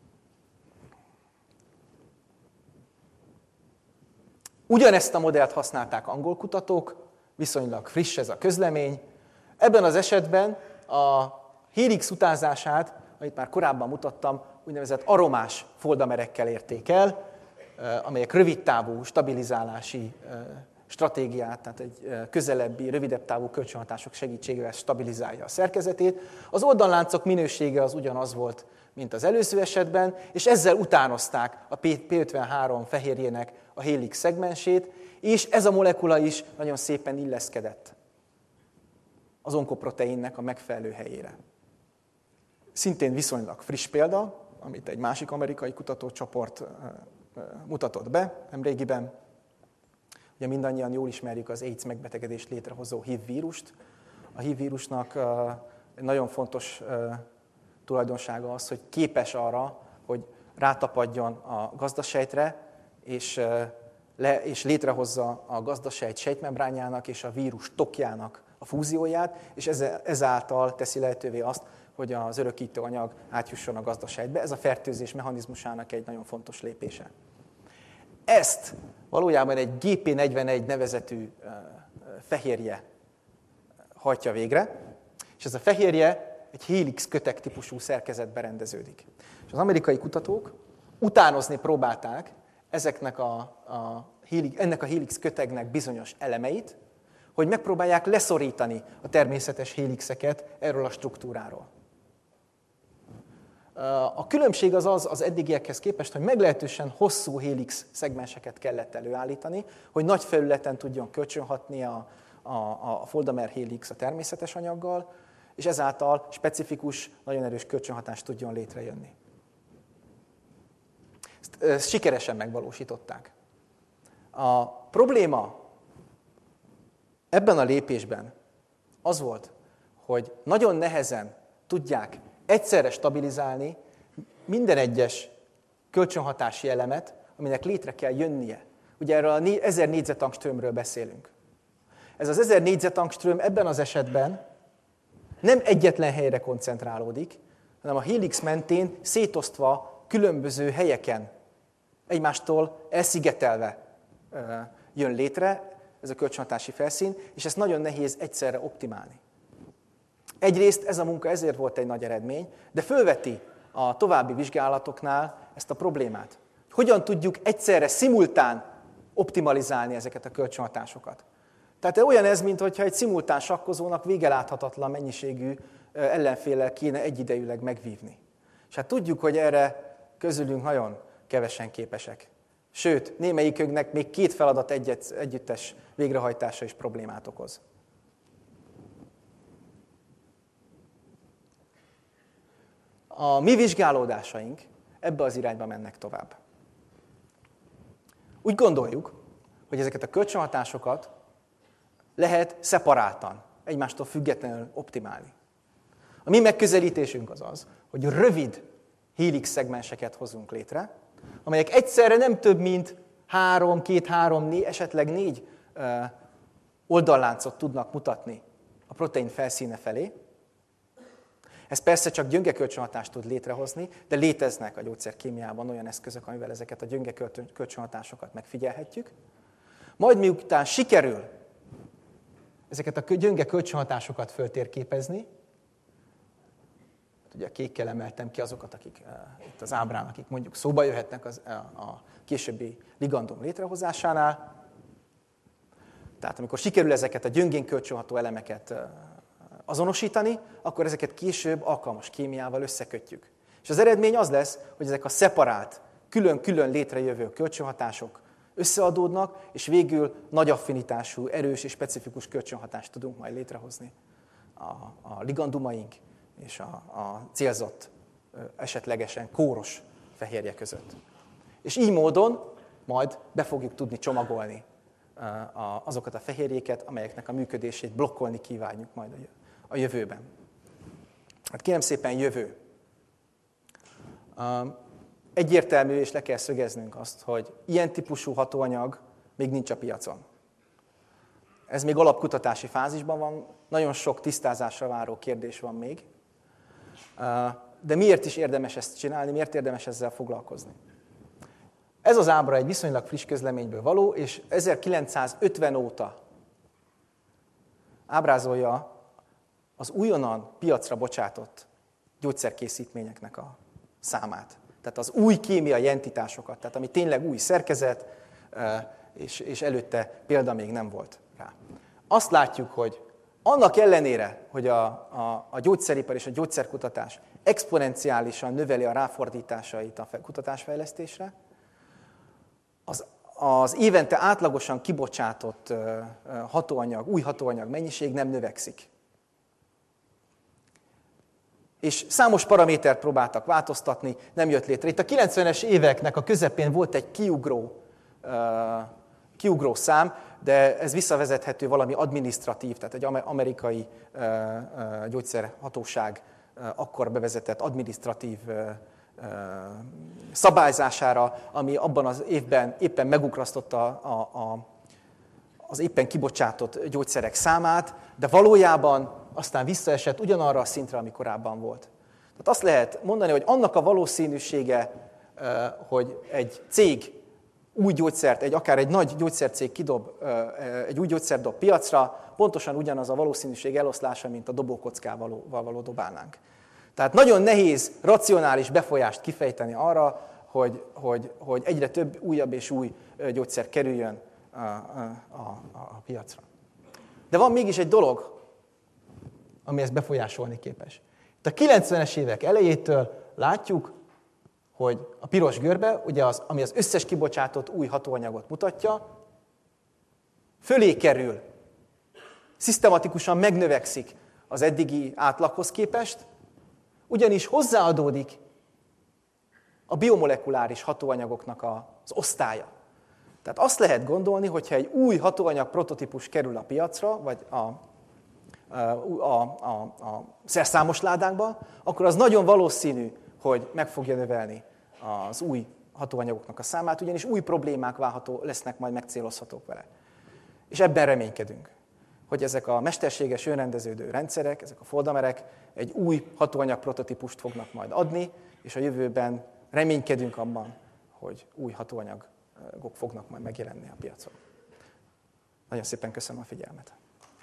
Ugyanezt a modellt használták angol kutatók, viszonylag friss ez a közlemény. Ebben az esetben A Helix utánzását, amit már korábban mutattam, úgynevezett aromás foldamerekkel érték el, amelyek rövidtávú stabilizálási stratégiát, tehát egy közelebbi, rövidebb távú kölcsönhatások segítségével stabilizálja a szerkezetét. Az oldalláncok minősége az ugyanaz volt, mint az előző esetben, és ezzel utánozták a P ötvenhárom fehérjének a Helix szegmensét, és ez a molekula is nagyon szépen illeszkedett az onkoproteinnek a megfelelő helyére. Szintén viszonylag friss példa, amit egy másik amerikai kutatócsoport mutatott be nemrégiben. Ugye mindannyian jól ismerjük az AIDS megbetegedést létrehozó hív vírust. A hív vírusnak egy nagyon fontos tulajdonsága az, hogy képes arra, hogy rátapadjon a gazdasejtre, és, le, és létrehozza a gazdasejt sejtmembránjának és a vírus tokjának a fúzióját, és ezáltal teszi lehetővé azt, hogy az örökítő anyag átjusson a gazdasejtbe. Ez a fertőzés mechanizmusának egy nagyon fontos lépése. Ezt valójában egy G P negyvenegy nevezetű fehérje hajtja végre, és ez a fehérje egy Helix köteg típusú szerkezetbe rendeződik. És az amerikai kutatók utánozni próbálták ezeknek a, a Helix, ennek a Helix kötegnek bizonyos elemeit, hogy megpróbálják leszorítani a természetes helixeket erről a struktúráról. A különbség az az az eddigiekhez képest, hogy meglehetősen hosszú helix szegmenseket kellett előállítani, hogy nagy felületen tudjon kölcsönhatni a, a, a foldamer helix a természetes anyaggal, és ezáltal specifikus, nagyon erős kölcsönhatást tudjon létrejönni. Ezt, ezt sikeresen megvalósították. A probléma ebben a lépésben az volt, hogy nagyon nehezen tudják egyszerre stabilizálni minden egyes kölcsönhatási elemet, aminek létre kell jönnie. Ugye erről a ezer négyzetangströmről beszélünk. Ez az ezer négyzetangström ebben az esetben nem egyetlen helyre koncentrálódik, hanem a helix mentén szétosztva különböző helyeken, egymástól elszigetelve jön létre ez a kölcsönhatási felszín, és ezt nagyon nehéz egyszerre optimálni. Egyrészt ez a munka ezért volt egy nagy eredmény, de fölveti a további vizsgálatoknál ezt a problémát. Hogyan tudjuk egyszerre, szimultán optimalizálni ezeket a kölcsönhatásokat? Tehát olyan ez, mintha egy szimultán sakkozónak végeláthatatlan mennyiségű ellenféllel kéne egyidejűleg megvívni. És hát tudjuk, hogy erre közülünk nagyon kevesen képesek. Sőt, némelyikünknek még két feladat egyet, együttes végrehajtása is problémát okoz. A mi vizsgálódásaink ebbe az irányba mennek tovább. Úgy gondoljuk, hogy ezeket a kölcsönhatásokat lehet szeparáltan, egymástól függetlenül optimálni. A mi megközelítésünk az az, hogy rövid helix szegmenseket hozunk létre, amelyek egyszerre nem több, mint három, két, három, négy, esetleg négy oldalláncot tudnak mutatni a protein felszíne felé. Ez persze csak gyönge kölcsönhatást tud létrehozni, de léteznek a gyógyszerkémiában olyan eszközök, amivel ezeket a gyönge kölcsönhatásokat megfigyelhetjük. Majd miután sikerül ezeket a gyönge kölcsönhatásokat föltérképezni, ugye a kékkel emeltem ki azokat, akik uh, itt az ábrán, akik mondjuk szóba jöhetnek az, a, a későbbi ligandum létrehozásánál. Tehát amikor sikerül ezeket a gyöngén kölcsönható elemeket uh, azonosítani, akkor ezeket később alkalmas kémiával összekötjük. És az eredmény az lesz, hogy ezek a szeparált, külön-külön létrejövő kölcsönhatások összeadódnak, és végül nagy affinitású, erős és specifikus kölcsönhatást tudunk majd létrehozni a, a ligandumaink és a, a célzott, esetlegesen kóros fehérje között. És így módon majd be fogjuk tudni csomagolni azokat a fehérjéket, amelyeknek a működését blokkolni kívánjuk majd a jövőben. Hát kérem szépen, jövő. Egyértelmű, és le kell szögeznünk azt, hogy ilyen típusú hatóanyag még nincs a piacon. Ez még alapkutatási fázisban van, nagyon sok tisztázásra váró kérdés van még. De miért is érdemes ezt csinálni, miért érdemes ezzel foglalkozni? Ez az ábra egy viszonylag friss közleményből való, és ezerkilencszázötven óta ábrázolja az újonnan piacra bocsátott gyógyszerkészítményeknek a számát. Tehát az új kémiai entitásokat, tehát ami tényleg új szerkezet, és, és előtte példa még nem volt rá. Azt látjuk, hogy annak ellenére, hogy a, a, a gyógyszeripar és a gyógyszerkutatás exponenciálisan növeli a ráfordításait a kutatásfejlesztésre, az, az évente átlagosan kibocsátott hatóanyag, új hatóanyag mennyiség nem növekszik. És számos paramétert próbáltak változtatni, nem jött létre. Itt a kilencvenes éveknek a közepén volt egy kiugró, uh, kiugró szám, de ez visszavezethető valami adminisztratív, tehát egy amerikai uh, uh, gyógyszerhatóság uh, akkor bevezetett adminisztratív uh, uh, szabályzására, ami abban az évben éppen megugrasztotta a, a, az éppen kibocsátott gyógyszerek számát, de valójában aztán visszaesett ugyanarra a szintre, ami korábban volt. Tehát azt lehet mondani, hogy annak a valószínűsége, hogy egy cég új gyógyszert, egy, akár egy nagy gyógyszercég kidob, egy új gyógyszert dob piacra, pontosan ugyanaz a valószínűség eloszlása, mint a dobókockával való dobálnánk. Tehát nagyon nehéz racionális befolyást kifejteni arra, hogy, hogy, hogy egyre több újabb és új gyógyszer kerüljön a, a, a, a piacra. De van mégis egy dolog, ami ezt befolyásolni képes. Itt a kilencvenes évek elejétől látjuk, hogy a piros görbe, ugye az, ami az összes kibocsátott új hatóanyagot mutatja, fölé kerül, szisztematikusan megnövekszik az eddigi átlaghoz képest, ugyanis hozzáadódik a biomolekuláris hatóanyagoknak az osztálya. Tehát azt lehet gondolni, hogyha egy új hatóanyag prototípus kerül a piacra, vagy a A, a, a, a szerszámos ládánkba, akkor az nagyon valószínű, hogy meg fogja növelni az új hatóanyagoknak a számát, ugyanis új problémák válható, lesznek majd megcélozhatók vele. És ebben reménykedünk, hogy ezek a mesterséges önrendeződő rendszerek, ezek a foldamerek egy új hatóanyag prototípust fognak majd adni, és a jövőben reménykedünk abban, hogy új hatóanyagok fognak majd megjelenni a piacon. Nagyon szépen köszönöm a figyelmet!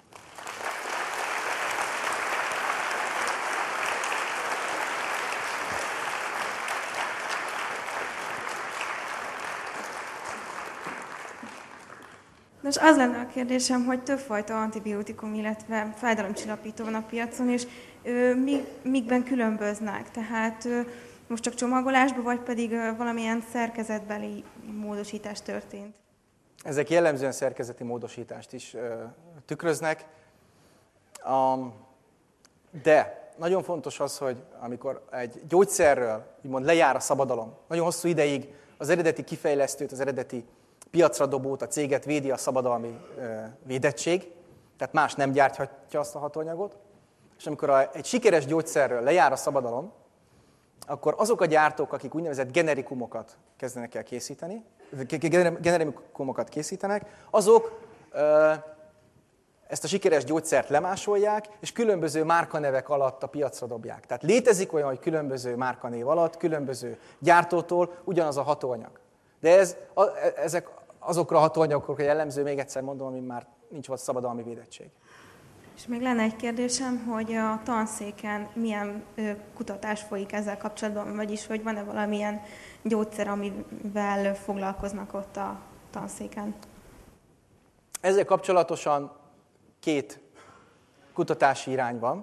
Nos, az lenne a kérdésem, hogy többfajta antibiotikum, illetve fájdalomcsillapító van a piacon, és ö, mi, mikben különböznek? Tehát ö, most csak csomagolásban, vagy pedig ö, valamilyen szerkezetbeli módosítás történt? Ezek jellemzően szerkezeti módosítást is ö, tükröznek. Um, de nagyon fontos az, hogy amikor egy gyógyszerről úgymond lejár a szabadalom, nagyon hosszú ideig az eredeti kifejlesztőt, az eredeti piacra dobót, a céget védi a szabadalmi védettség, tehát más nem gyárthatja azt a hatóanyagot, és amikor a, egy sikeres gyógyszerről lejár a szabadalom, akkor azok a gyártók, akik úgynevezett generikumokat kezdenek el készíteni, generikumokat készítenek, azok ö, ezt a sikeres gyógyszert lemásolják, és különböző márkanevek alatt a piacra dobják. Tehát létezik olyan, hogy különböző márkanév alatt, különböző gyártótól ugyanaz a hatóanyag. De ez, a, ezek azokra a hatóanyagokra jellemző, még egyszer mondom, amin már nincs volt szabadalmi védettség. És még lenne egy kérdésem, hogy a tanszéken milyen ö, kutatás folyik ezzel kapcsolatban, vagyis hogy van-e valamilyen gyógyszer, amivel foglalkoznak ott a tanszéken? Ezzel kapcsolatosan két kutatási irány van,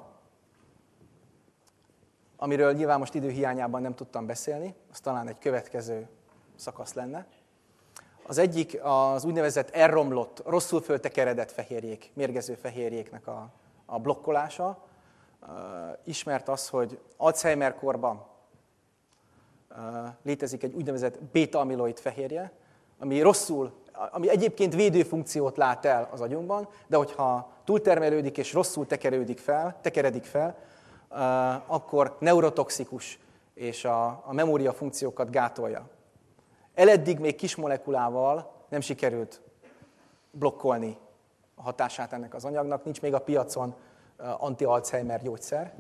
amiről nyilván most időhiányában nem tudtam beszélni, az talán egy következő szakasz lenne. Az egyik az úgynevezett elromlott, rosszul föltekeredett fehérjék, mérgező fehérjéknek a, a blokkolása. Ismert az, hogy Alzheimer-korban létezik egy úgynevezett béta-amiloid fehérje, ami rosszul, ami egyébként védőfunkciót lát el az agyunkban, de hogyha túltermelődik és rosszul tekerődik fel, tekeredik fel, akkor neurotoxikus és a, a memória funkciókat gátolja. Eleddig még kis molekulával nem sikerült blokkolni a hatását ennek az anyagnak, nincs még a piacon anti-Alzheimer gyógyszer.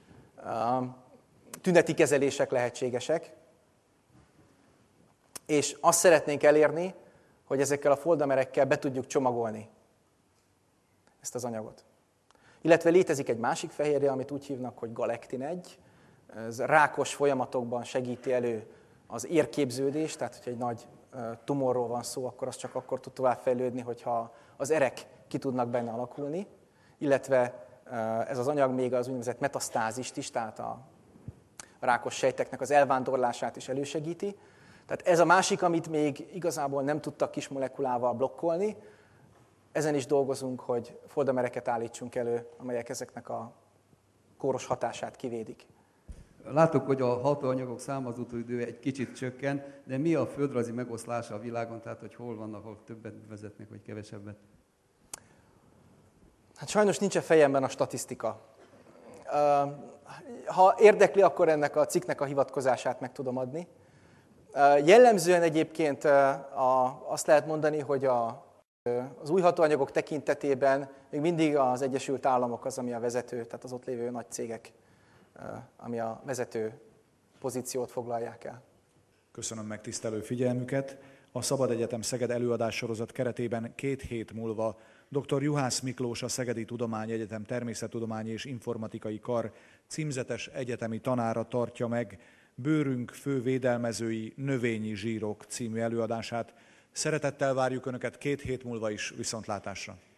Tüneti kezelések lehetségesek, és azt szeretnénk elérni, hogy ezekkel a foldamerekkel be tudjuk csomagolni ezt az anyagot. Illetve létezik egy másik fehérje, amit úgy hívnak, hogy galektin egy. Ez rákos folyamatokban segíti elő az érképződést, tehát hogyha egy nagy tumorról van szó, akkor az csak akkor tud továbbfejlődni, hogyha az erek ki tudnak benne alakulni. Illetve ez az anyag még az úgynevezett metasztázist is, tehát a rákos sejteknek az elvándorlását is elősegíti. Tehát ez a másik, amit még igazából nem tudtak kis molekulával blokkolni. Ezen is dolgozunk, hogy foldamereket állítsunk elő, amelyek ezeknek a kóros hatását kivédik. Látok, hogy a hatóanyagok számozódó idő egy kicsit csökken, de mi a földrajzi megoszlása a világon, tehát hogy hol vannak, hol többet vezetnek, vagy kevesebbet? Hát sajnos nincs a fejemben a statisztika. Ha érdekli, akkor ennek a cikknek a hivatkozását meg tudom adni. Jellemzően egyébként azt lehet mondani, hogy a, az új hatóanyagok tekintetében még mindig az Egyesült Államok az, ami a vezető, tehát az ott lévő nagy cégek, ami a vezető pozíciót foglalják el. Köszönöm megtisztelő figyelmüket. A Szabad Egyetem Szeged előadássorozat keretében két hét múlva dr. Juhász Miklós, a Szegedi Tudományegyetem Természettudományi és Informatikai Kar címzetes egyetemi tanára tartja meg Bőrünk fő védelmezői növényi zsírok című előadását. Szeretettel várjuk Önöket két hét múlva is, viszontlátásra!